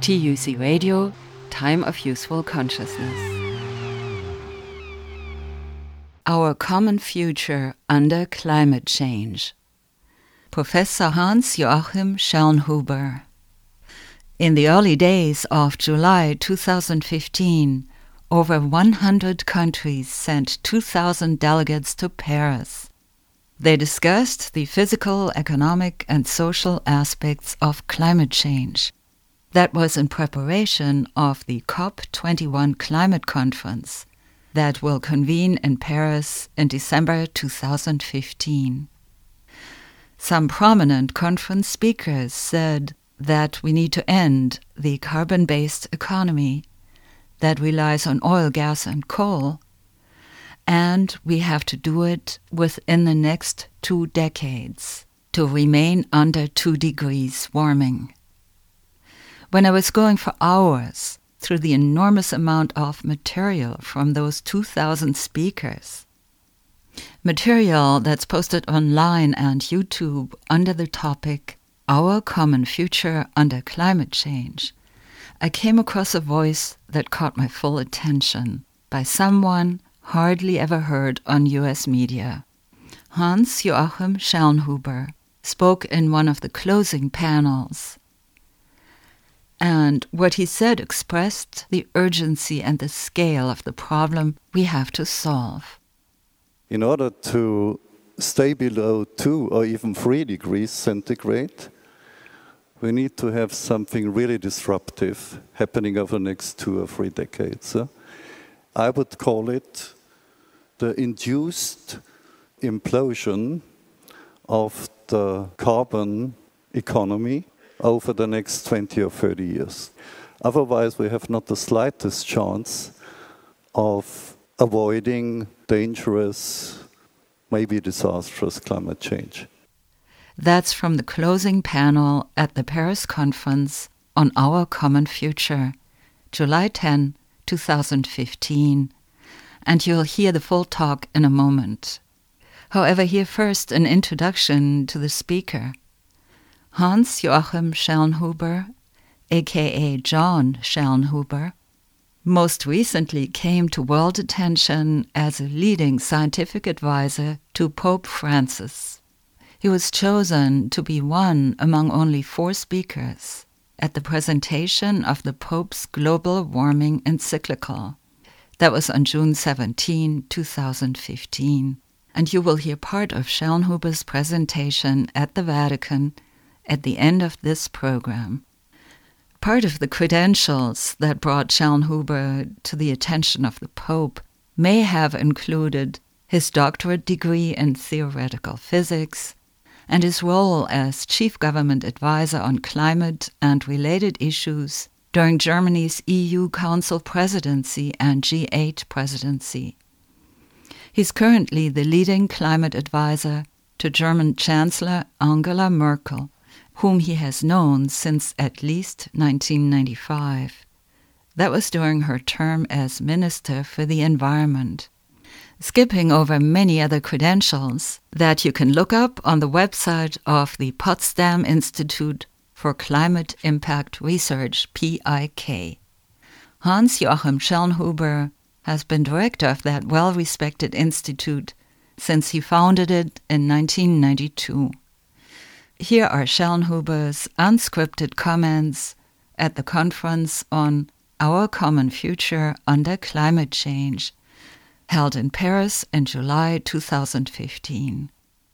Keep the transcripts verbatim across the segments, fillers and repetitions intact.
T U C Radio, Time of Useful Consciousness. Our Common Future Under Climate Change. Professor Hans-Joachim Schellnhuber. In the early days of July two thousand fifteen, over one hundred countries sent two thousand delegates to Paris. They discussed the physical, economic, and social aspects of climate change. That was in preparation of the COP twenty-one climate conference that will convene in Paris in December two thousand fifteen. Some prominent conference speakers said that we need to end the carbon-based economy that relies on oil, gas, and coal, and we have to do it within the next two decades to remain under two degrees warming. When I was going for hours through the enormous amount of material from those two thousand speakers, material that's posted online and YouTube under the topic Our Common Future Under Climate Change, I came across a voice that caught my full attention by someone hardly ever heard on U S media. Hans-Joachim Schellnhuber spoke in one of the closing panels. And what he said expressed the urgency and the scale of the problem we have to solve. In order to stay below two or even three degrees centigrade, we need to have something really disruptive happening over the next two or three decades. I would call it the induced implosion of the carbon economy over the next twenty or thirty years. Otherwise, we have not the slightest chance of avoiding dangerous, maybe disastrous climate change. That's from the closing panel at the Paris Conference on Our Common Future, July tenth, two thousand fifteen, and you'll hear the full talk in a moment. However, here first an introduction to the speaker. Hans-Joachim Schellnhuber, aka John Schellnhuber, most recently came to world attention as a leading scientific advisor to Pope Francis. He was chosen to be one among only four speakers at the presentation of the Pope's Global Warming Encyclical. That was on June seventeenth, two thousand fifteen. And you will hear part of Schellnhuber's presentation at the Vatican at the end of this program. Part of the credentials that brought Schellnhuber to the attention of the Pope may have included his doctorate degree in theoretical physics and his role as chief government advisor on climate and related issues during Germany's E U Council presidency and G eight presidency. He's currently the leading climate advisor to German Chancellor Angela Merkel, whom he has known since at least nineteen ninety-five. That was during her term as Minister for the Environment. Skipping over many other credentials that you can look up on the website of the Potsdam Institute for Climate Impact Research, P I K. Hans-Joachim Schellnhuber has been director of that well-respected institute since he founded it in nineteen ninety-two. Here are Schellnhuber's unscripted comments at the conference on Our Common Future Under Climate Change, held in Paris in July two thousand fifteen.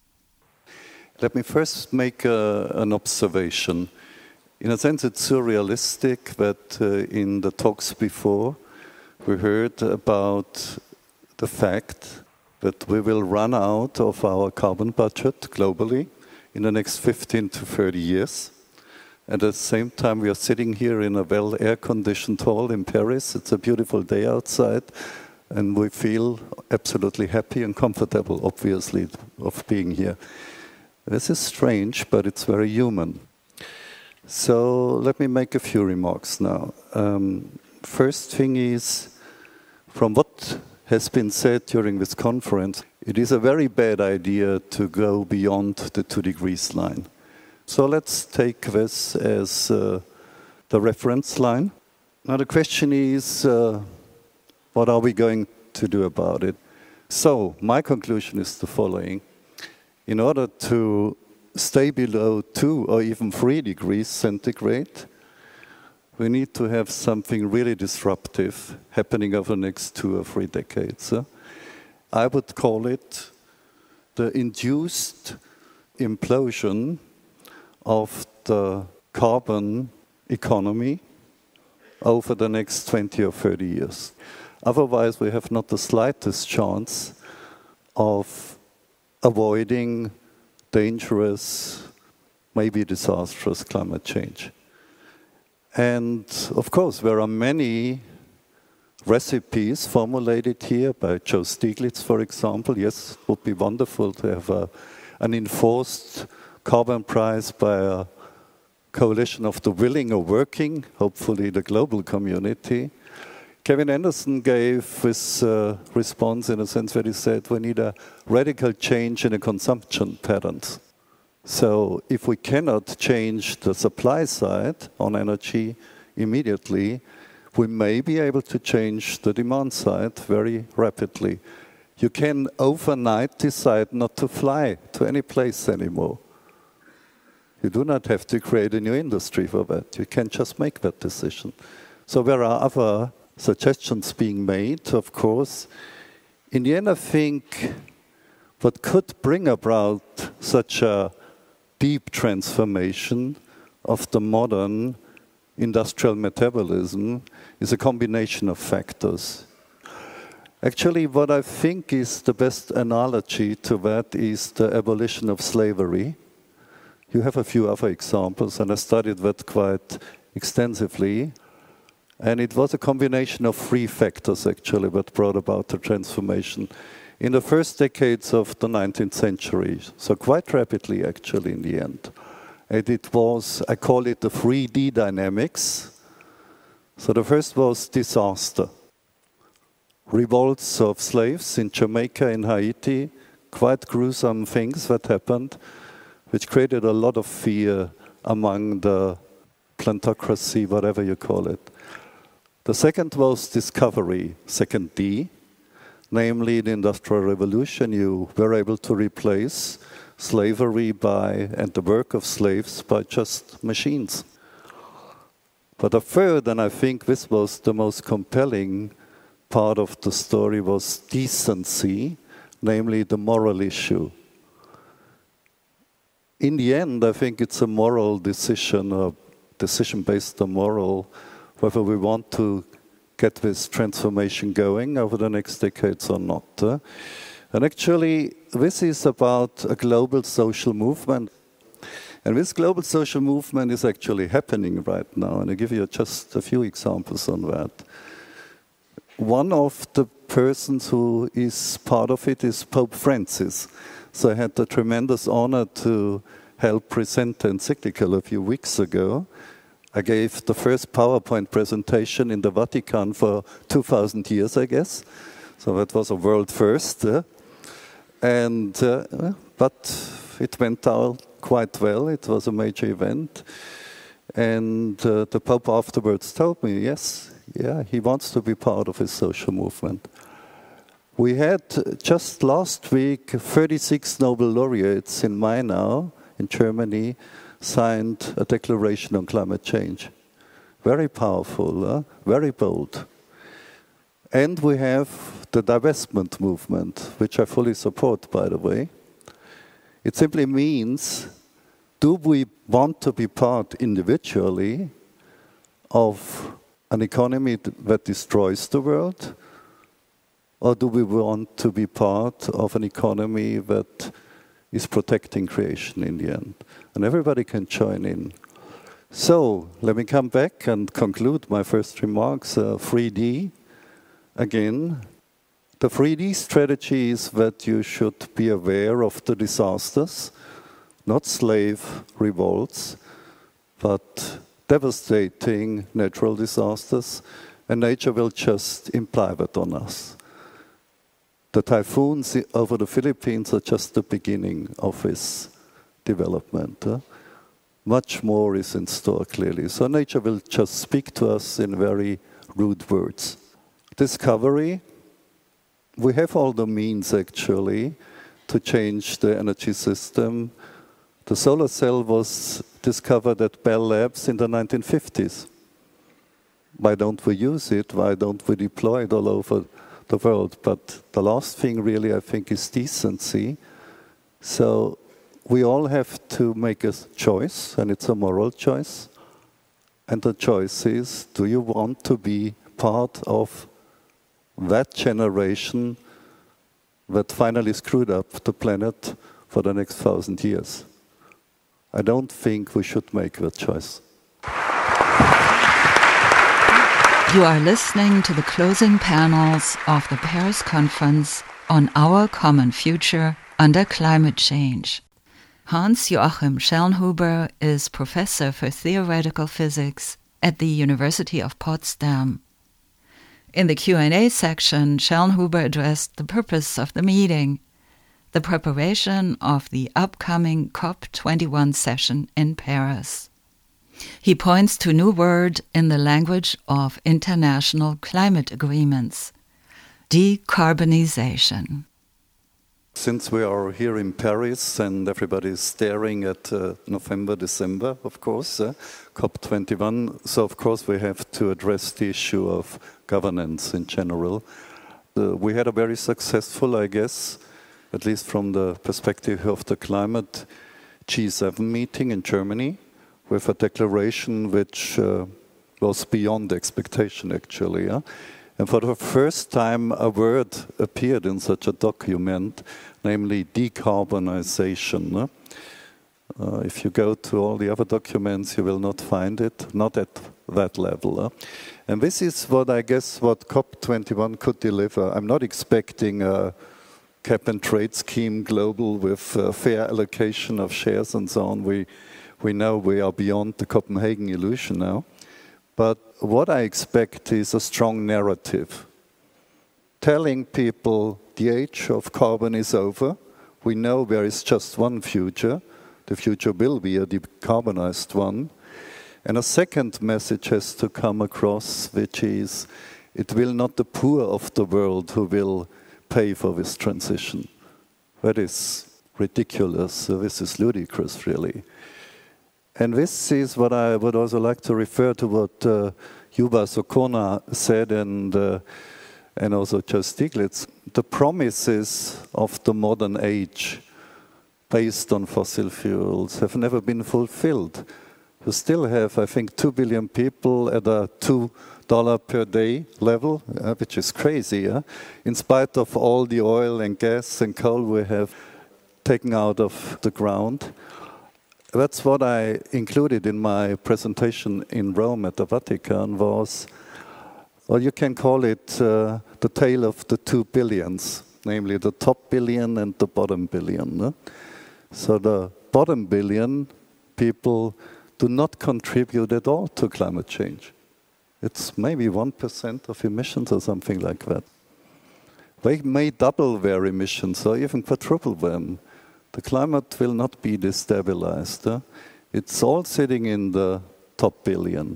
Let me first make uh, an observation. In a sense, it's surrealistic that uh, in the talks before, we heard about the fact that we will run out of our carbon budget globally in the next fifteen to thirty years. And at the same time, we are sitting here in a well air-conditioned hall in Paris. It's a beautiful day outside, and we feel absolutely happy and comfortable, obviously, of being here. This is strange, but it's very human. So let me make a few remarks now. Um, first thing is, from what has been said during this conference, it is a very bad idea to go beyond the two degrees line. So let's take this as uh, the reference line. Now the question is, uh, what are we going to do about it? So my conclusion is the following. In order to stay below two or even three degrees centigrade, we need to have something really disruptive happening over the next two or three decades. Uh, I would call it the induced implosion of the carbon economy over the next twenty or thirty years. Otherwise, we have not the slightest chance of avoiding dangerous, maybe disastrous climate change. And of course, there are many recipes formulated here by Joe Stiglitz, for example. Yes, it would be wonderful to have a, an enforced carbon price by a coalition of the willing or working, hopefully the global community. Kevin Anderson gave this uh, response in a sense where he said we need a radical change in the consumption patterns. So if we cannot change the supply side on energy immediately, we may be able to change the demand side very rapidly. You can overnight decide not to fly to any place anymore. You do not have to create a new industry for that. You can just make that decision. So there are other suggestions being made, of course. In the end, I think what could bring about such a deep transformation of the modern industrial metabolism is a combination of factors. Actually, what I think is the best analogy to that is the abolition of slavery. You have a few other examples, and I studied that quite extensively. And it was a combination of three factors, actually, that brought about the transformation in the first decades of the nineteenth century. So quite rapidly, actually, in the end. And it was, I call it the three D dynamics. So the first was disaster. Revolts of slaves in Jamaica, in Haiti, quite gruesome things that happened, which created a lot of fear among the plantocracy, whatever you call it. The second was discovery, second D, namely the Industrial Revolution. You were able to replace slavery by, and the work of slaves by just machines. But the third, and I think this was the most compelling part of the story, was decency, namely the moral issue. In the end, I think it's a moral decision, a decision based on moral, whether we want to get this transformation going over the next decades or not. And actually, this is about a global social movement. And this global social movement is actually happening right now. And I'll give you just a few examples on that. One of the persons who is part of it is Pope Francis. So I had the tremendous honor to help present the encyclical a few weeks ago. I gave the first PowerPoint presentation in the Vatican for two thousand years, I guess. So that was a world first. Uh, and uh, But it went out quite well. It was a major event. And uh, the Pope afterwards told me, yes, yeah, he wants to be part of his social movement. We had just last week thirty-six Nobel laureates in Mainau, in Germany, signed a declaration on climate change. Very powerful, uh, very bold. And we have the divestment movement, which I fully support, by the way. It simply means, do we want to be part individually of an economy that destroys the world? Or do we want to be part of an economy that is protecting creation in the end? And everybody can join in. So, let me come back and conclude my first remarks. Uh, three D, again. The three D strategy is that you should be aware of the disasters, not slave revolts, but devastating natural disasters, and nature will just imply that on us. The typhoons over the Philippines are just the beginning of this development. Uh. much more is in store, clearly. So nature will just speak to us in very rude words. Discovery, we have all the means, actually, to change the energy system. The solar cell was discovered at Bell Labs in the nineteen fifties. Why don't we use it? Why don't we deploy it all over the world? But the last thing, really, I think, is decency. So we all have to make a choice, and it's a moral choice. And the choice is, do you want to be part of that generation that finally screwed up the planet for the next thousand years? I don't think we should make that choice. You are listening to the closing panels of the Paris Conference on Our Common Future Under Climate Change. Hans-Joachim Schellnhuber is professor for theoretical physics at the University of Potsdam. In the Q and A section, Schellnhuber addressed the purpose of the meeting, the preparation of the upcoming COP twenty-one session in Paris. He points to a new word in the language of international climate agreements: decarbonization. Since we are here in Paris and everybody is staring at uh, November, December, of course, uh, COP twenty-one, so of course we have to address the issue of governance in general. Uh, we had a very successful, I guess, at least from the perspective of the climate, G seven meeting in Germany, with a declaration which uh, was beyond expectation, actually. Yeah? And for the first time, a word appeared in such a document, namely decarbonization. No? Uh, if you go to all the other documents, you will not find it, not at that level. No? And this is what I guess what COP twenty-one could deliver. I'm not expecting a cap and trade scheme global with uh, fair allocation of shares and so on. We We know we are beyond the Copenhagen illusion now. But what I expect is a strong narrative, telling people the age of carbon is over. We know there is just one future. The future will be a decarbonized one. And a second message has to come across, which is, it will not the poor of the world who will pay for this transition. That is ridiculous. This is ludicrous, really. And this is what I would also like to refer to what uh, Yuval Sokona said, and uh, and also Joe Stiglitz. The promises of the modern age based on fossil fuels have never been fulfilled. We still have, I think, two billion people at a two dollars per day level, uh, which is crazy, yeah? In spite of all the oil and gas and coal we have taken out of the ground. That's what I included in my presentation in Rome at the Vatican was, well, you can call it uh, the tale of the two billions, namely the top billion and the bottom billion. No? So the bottom billion people do not contribute at all to climate change. It's maybe one percent of emissions or something like that. They may double their emissions or even quadruple them. The climate will not be destabilized. Huh? It's all sitting in the top billion.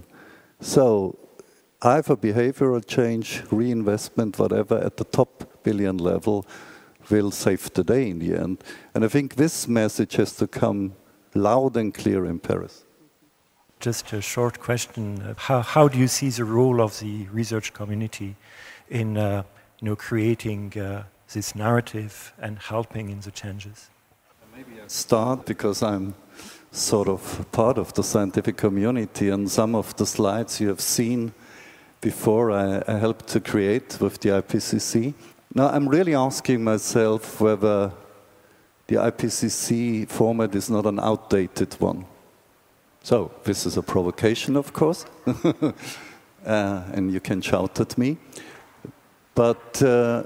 So either behavioral change, reinvestment, whatever, at the top billion level will save the day in the end. And I think this message has to come loud and clear in Paris. Just a short question. How, how do you see the role of the research community in uh, you know, creating uh, this narrative and helping in the changes? Maybe I start because I'm sort of part of the scientific community, and some of the slides you have seen before I, I helped to create with the I P C C. Now I'm really asking myself whether the I P C C format is not an outdated one. So this is a provocation, of course, uh, and you can shout at me. But uh,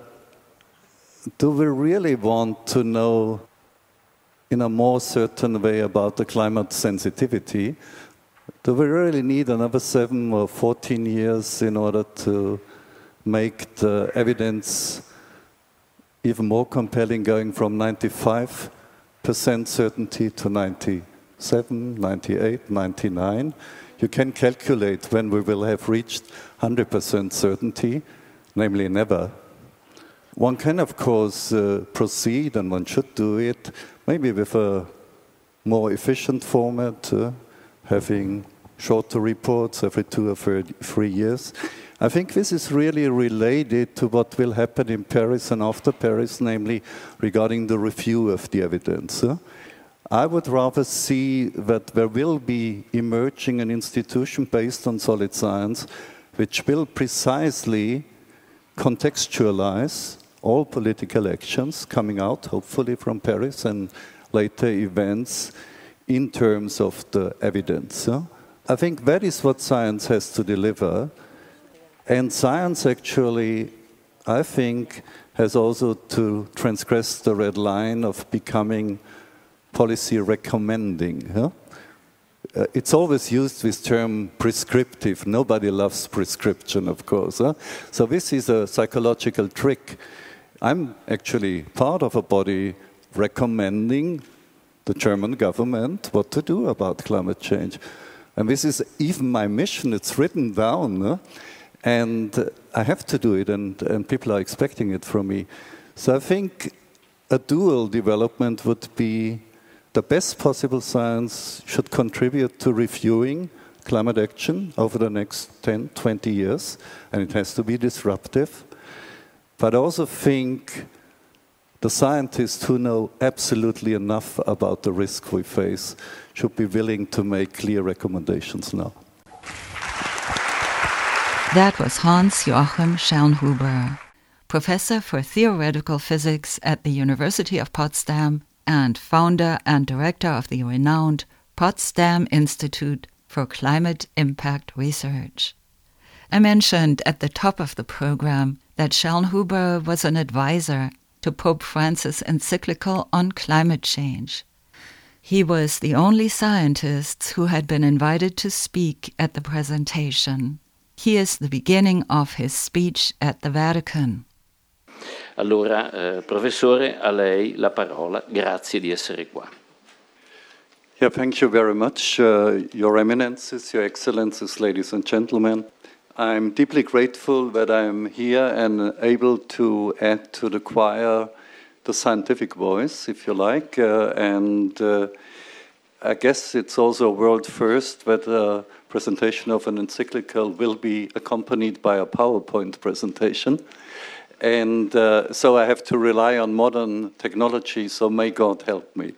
do we really want to know in a more certain way about the climate sensitivity? Do we really need another seven or fourteen years in order to make the evidence even more compelling, going from ninety-five percent certainty to ninety ninety-seven, ninety-eight, ninety-nine. You can calculate when we will have reached one hundred percent certainty, namely never. One can, of course, uh, proceed, and one should do it, maybe with a more efficient format, uh, having shorter reports every two or three years. I think this is really related to what will happen in Paris and after Paris, namely regarding the review of the evidence. Uh, I would rather see that there will be emerging an institution based on solid science which will precisely contextualize all political actions coming out, hopefully, from Paris and later events in terms of the evidence. I think that is what science has to deliver. And science actually, I think, has also to transgress the red line of becoming policy recommending. Huh? Uh, it's always used this term prescriptive. Nobody loves prescription, of course. Huh? So this is a psychological trick. I'm actually part of a body recommending the German government what to do about climate change. And this is even my mission. It's written down. Huh? And uh, I have to do it, and, and people are expecting it from me. So I think a dual development would be the best possible science should contribute to reviewing climate action over the next ten, twenty years, and it has to be disruptive. But I also think the scientists who know absolutely enough about the risk we face should be willing to make clear recommendations now. That was Hans-Joachim Schellnhuber, professor for theoretical physics at the University of Potsdam and founder and director of the renowned Potsdam Institute for Climate Impact Research. I mentioned at the top of the program that Schellnhuber was an advisor to Pope Francis' encyclical on climate change. He was the only scientist who had been invited to speak at the presentation. Here's the beginning of his speech at the Vatican. Allora, eh, professore, a lei la parola. Grazie di essere qua. Yeah, thank you very much, uh, Your Eminences, Your Excellencies, ladies and gentlemen. I'm deeply grateful that I'm here and able to add to the choir the scientific voice, if you like, uh, and uh, I guess it's also a world first that a presentation of an encyclical will be accompanied by a PowerPoint presentation. And uh, so I have to rely on modern technology, so may God help me.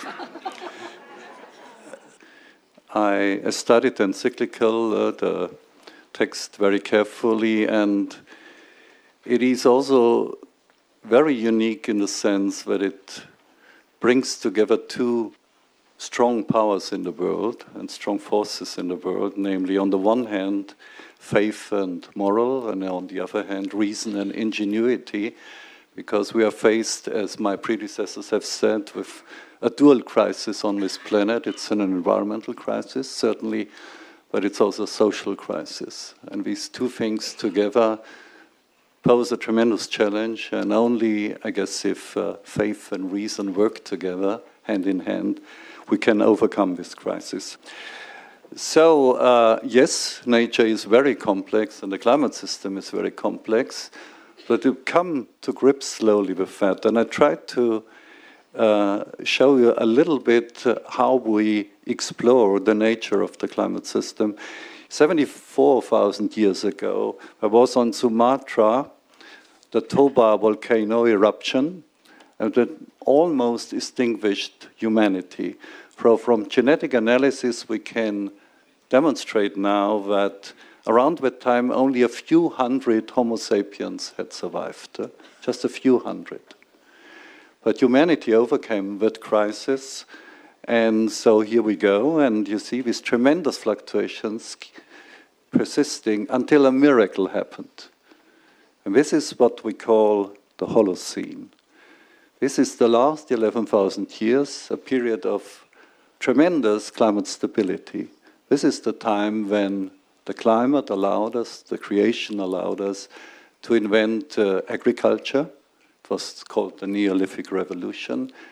I studied the encyclical, uh, the text very carefully, and it is also very unique in the sense that it brings together two strong powers in the world and strong forces in the world, namely on the one hand faith and moral, and on the other hand reason and ingenuity, because we are faced, as my predecessors have said, with a dual crisis on this planet. It's an environmental crisis, certainly, but it's also a social crisis. And these two things together pose a tremendous challenge, and only, I guess, if uh, faith and reason work together, hand in hand, we can overcome this crisis. So, uh, yes, nature is very complex, and the climate system is very complex, but to come to grips slowly with that, and I tried to uh, show you a little bit uh, how we explore the nature of the climate system. seventy-four thousand years ago, I was on Sumatra, the Toba volcano eruption, and that almost extinguished humanity. So from genetic analysis, we can demonstrate now that around that time, only a few hundred Homo sapiens had survived, uh, just a few hundred. But humanity overcame that crisis, and so here we go, and you see these tremendous fluctuations persisting until a miracle happened. And this is what we call the Holocene. This is the last eleven thousand years, a period of tremendous climate stability. This is the time when the climate allowed us, the creation allowed us to invent uh, agriculture. It was called the Neolithic Revolution.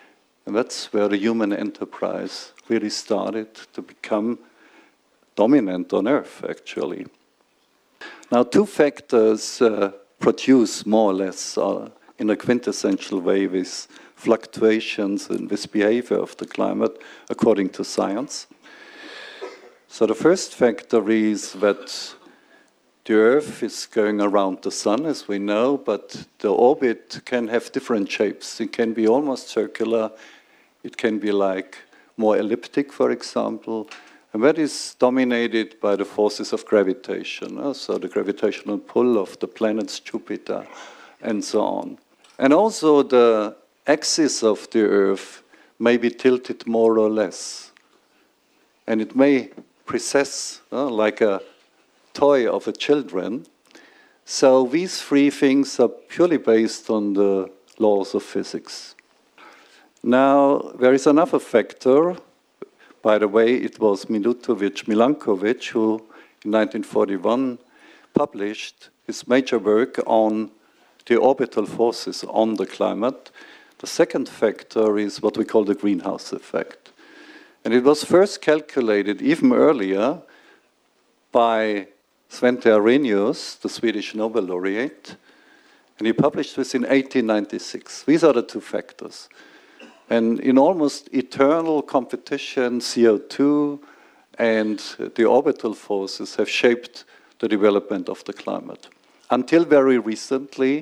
And that's where the human enterprise really started to become dominant on Earth, actually. Now, two factors uh, produce more or less uh, in a quintessential way these fluctuations in this behavior of the climate, according to science. So the first factor is that the Earth is going around the Sun, as we know, but the orbit can have different shapes. It can be almost circular. It can be like more elliptic, for example. And that is dominated by the forces of gravitation. Uh, so the gravitational pull of the planets Jupiter and so on. And also the axis of the Earth may be tilted more or less. And it may precess uh, like a toy of a children. So these three things are purely based on the laws of physics. Now, there is another factor. By the way, it was Milutovic Milankovic who, in nineteen forty-one, published his major work on the orbital forces on the climate. The second factor is what we call the greenhouse effect. And it was first calculated even earlier by Svante Arrhenius, the Swedish Nobel laureate, and he published this in eighteen ninety-six. These are the two factors. And in almost eternal competition, C O two and the orbital forces have shaped the development of the climate. Until very recently,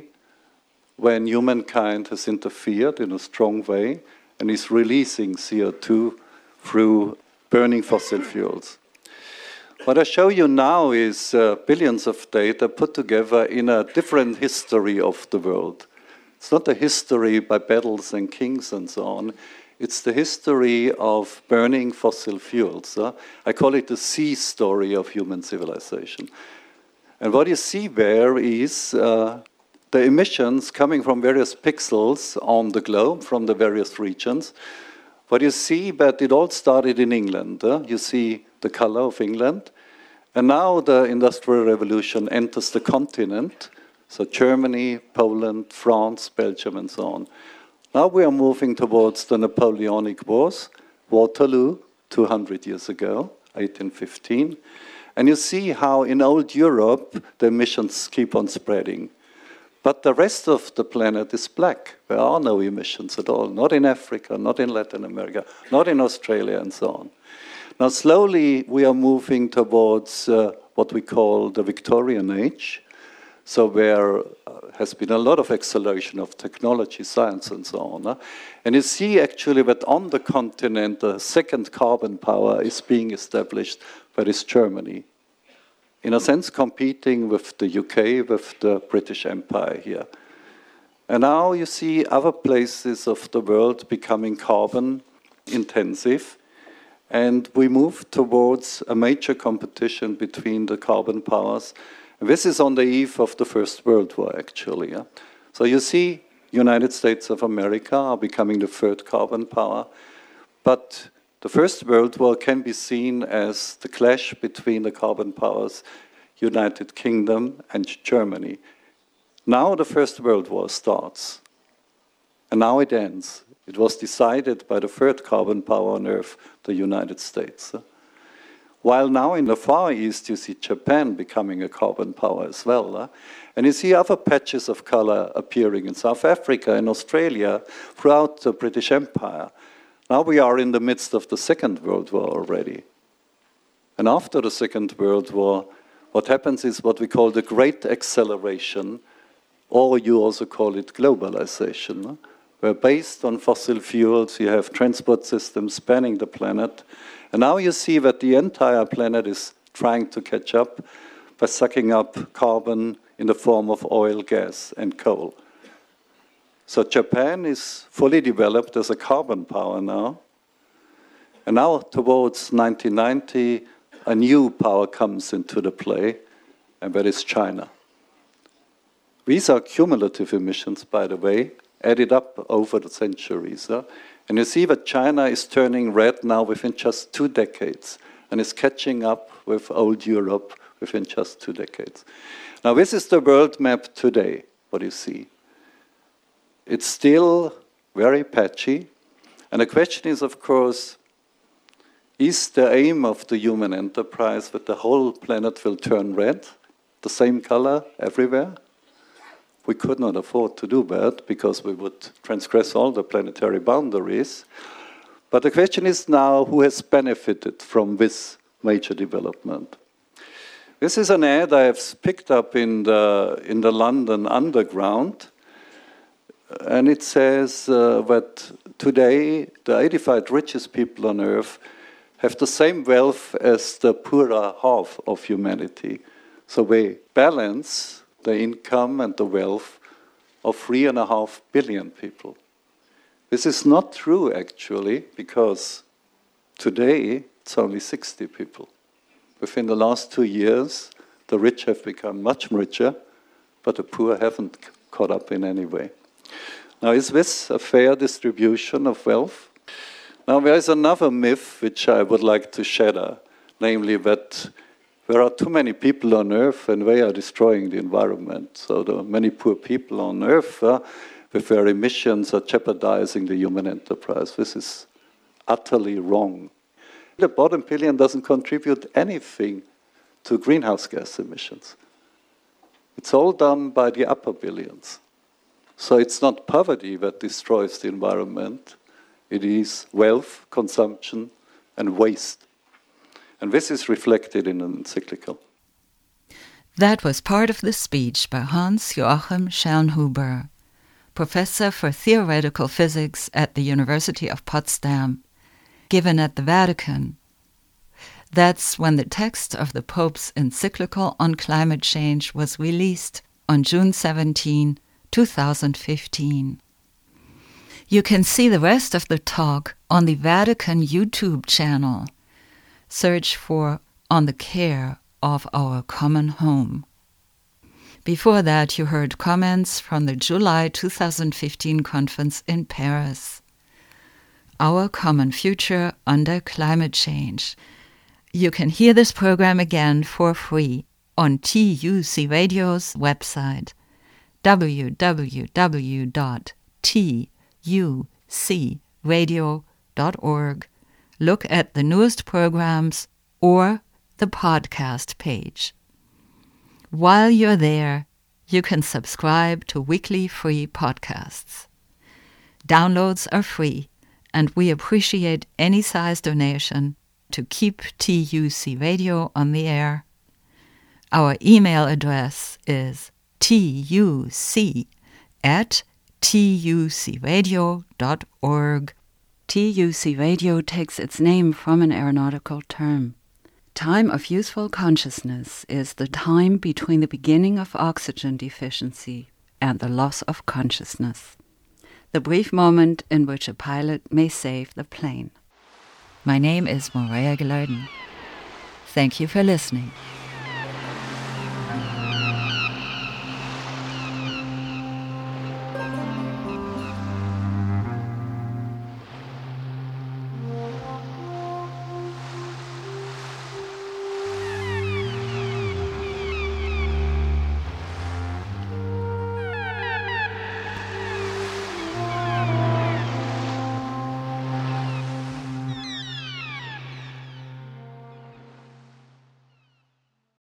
when humankind has interfered in a strong way and is releasing C O two through burning fossil fuels. What I show you now is uh, billions of data put together in a different history of the world. It's not a history by battles and kings and so on. It's the history of burning fossil fuels. Uh, I call it the sea story of human civilization. And what you see there is uh, the emissions coming from various pixels on the globe, from the various regions. What you see, but it all started in England. Uh, you see the color of England. And now the Industrial Revolution enters the continent. So Germany, Poland, France, Belgium, and so on. Now we are moving towards the Napoleonic Wars, Waterloo, two hundred years ago, eighteen fifteen. And you see how in old Europe the emissions keep on spreading. But the rest of the planet is black. There are no emissions at all, not in Africa, not in Latin America, not in Australia, and so on. Now slowly we are moving towards uh, what we call the Victorian Age. So there uh, has been a lot of acceleration of technology, science, and so on. Huh? And you see actually that on the continent, the second carbon power is being established, that is Germany. In a sense, competing with the U K, with the British Empire here. And now you see other places of the world becoming carbon intensive. And we move towards a major competition between the carbon powers. This is on the eve of the First World War, actually. Yeah? So you see, United States of America are becoming the third carbon power. But the First World War can be seen as the clash between the carbon powers, United Kingdom and Germany. Now the First World War starts. And now it ends. It was decided by the third carbon power on Earth, the United States. While now in the Far East, you see Japan becoming a carbon power as well. Uh? And you see other patches of color appearing in South Africa and Australia throughout the British Empire. Now we are in the midst of the Second World War already. And after the Second World War, what happens is what we call the Great Acceleration, or you also call it globalization, uh? where based on fossil fuels, you have transport systems spanning the planet. And now you see that the entire planet is trying to catch up by sucking up carbon in the form of oil, gas, and coal. So Japan is fully developed as a carbon power now. And now towards nineteen ninety, a new power comes into the play, and that is China. These are cumulative emissions, by the way, added up over the centuries. Huh? And you see that China is turning red now within just two decades and is catching up with old Europe within just two decades. Now this is the world map today, what you see. It's still very patchy. And the question is, of course, is the aim of the human enterprise that the whole planet will turn red, the same color everywhere? We could not afford to do that because we would transgress all the planetary boundaries. But the question is now, who has benefited from this major development? This is an ad I have picked up in the, in the London Underground. And it says uh, that today the eighty-five richest people on Earth have the same wealth as the poorer half of humanity. So they balance the income and the wealth of three and a half billion people. This is not true, actually, because today it's only sixty people. Within the last two years, the rich have become much richer, but the poor haven't caught up in any way. Now, is this a fair distribution of wealth? Now, there is another myth which I would like to shatter, namely that there are too many people on Earth and they are destroying the environment. So the many poor people on Earth uh, with their emissions are jeopardizing the human enterprise. This is utterly wrong. The bottom billion doesn't contribute anything to greenhouse gas emissions. It's all done by the upper billions. So it's not poverty that destroys the environment. It is wealth, consumption, and waste. And this is reflected in an encyclical. That was part of the speech by Hans-Joachim Schellnhuber, professor for theoretical physics at the University of Potsdam, given at the Vatican. That's when the text of the Pope's encyclical on climate change was released on June seventeenth, two thousand fifteen. You can see the rest of the talk on the Vatican YouTube channel. Search for On the Care of Our Common Home. Before that, you heard comments from the July two thousand fifteen conference in Paris. Our Common Future Under Climate Change. You can hear this program again for free on T U C Radio's website, w w w dot t u c radio dot org. Look at the newest programs or the podcast page. While you're there, you can subscribe to weekly free podcasts. Downloads are free, and we appreciate any size donation to keep T U C Radio on the air. Our email address is tuc at tucradio dot org. T U C Radio takes its name from an aeronautical term. Time of useful consciousness is the time between the beginning of oxygen deficiency and the loss of consciousness, the brief moment in which a pilot may save the plane. My name is Morea Gelarden. Thank you for listening.